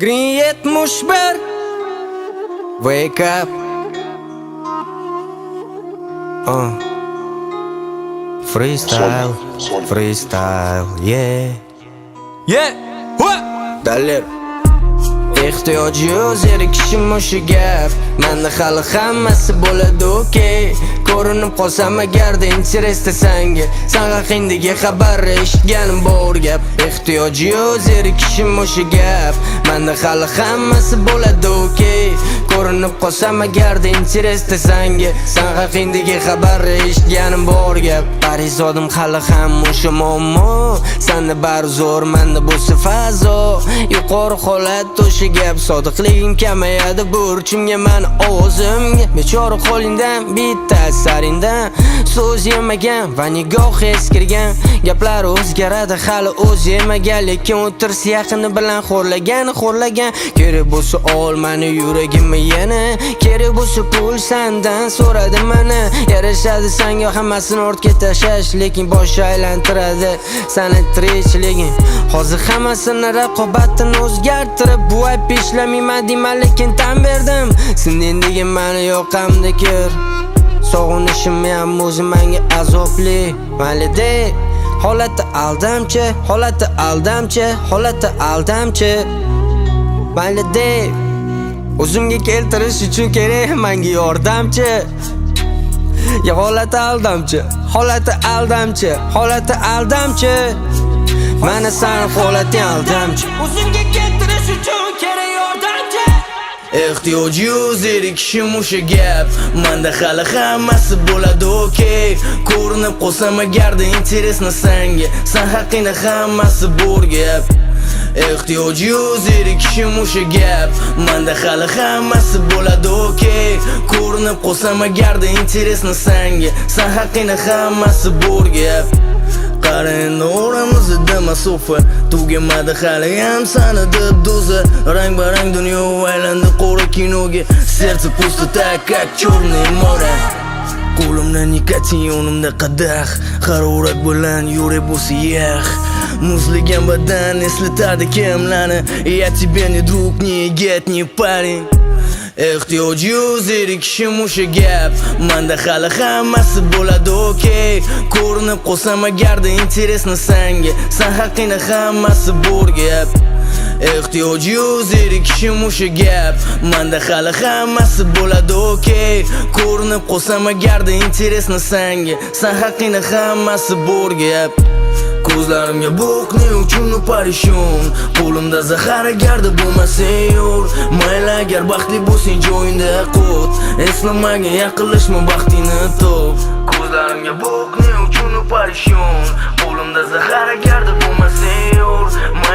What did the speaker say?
Green 71 Wake up Freestyle Freestyle Yeah Dallar Ehtiyoji yo'q zerikishim o'sha gap Menda hali hammasi bo'ladi okey Ko'rinib qolsam agarda interest sanga San haqingdagi xabar eshitganim bor gap Ehtiyoji yo'q zerikishim o'sha gap Menda hali hammasi bo'ladi okey Ko'rinib qolsam agarda interest sanga San haqingdagi xabar eshitganim bor gap Parizodim hali ham o'sha muammo Senda bari zo'r menda bo'lsa fazo Yuqori holat o'sha gap Sodiqliging kamayadi burchimga mani ovozimga Bechora holingdan bitta asaringdan So'z yemagan va nigoh eskirgan Gaplar o'zgaradi hali o'z yemagan Lekin o'tirs yaqini bilan xo'rlagan Kerak bo'lsa ol mani yuragimni yana Kerak bo'lsa pul sandan so'radi mana Yarashadi sanga hammasini ortga tashlash Lekin bosh aylantiradi sani tirikchiliging Hozir hammasini raqobatini o'zgartirib Bu ayb ishlamayman deyman lekin tan berdim Sendendagi mani yoqamda kir Sog'inishim ham o'zi menga azobli Malida holati aldamchi Malida o'zimga keltirish uchun kerak menga yordamchi Ya holati aldamchi Mana san holati aldamchi O'zimga keltirish uchun kerak yordamchi Ehtiyoji yo'q zerikishim o'sha gap Menda hali hammasi bo'ladi okey Ko'rinib qolsam agarda interesni sanga San haqingda hammasi bor gap Ehtiyoji yo'q zerikishim o'sha gap Menda hali hammasi bo'ladi okey Ko'rinib qolsam agarda interesni sanga San haqingda hammasi bor gap Qara endi oramizda masofa Tugamadi hali ham sani deb doza Rang barang dunyo aylandi qora kinoga Serce pusto tak как черное море Qo'limda nikotin yonimda qadah Harorat bilan yurak bo'lsa yaq Muzlagan badan eslatadi kimlarni Я тебе не друг, не get, не парень Ehtiyoji yo'q zerikishim o'sha gap Menda hali hammasi bo'ladi okey Ko'rinib qolsam agarda interesni sanga San haqingda hammasi bor gap Ehtiyoji yo'q zerikishim o'sha gap Menda hali hammasi bo'ladi okey Ko'rinib qolsam agarda interesni sanga San haqingda hammasi bor gap Ko'zlarimga bo'qni uchun parishon Qo'limda zahar agarda bo'lmasa yo'l Mayli agar baxtli bo'lsang joyingda qut Eslamaga yaqinlashma baxtingni top Ko'zlarimga bo'qni uchun parishon Qo'limda zahar agarda bo'lmasa yo'l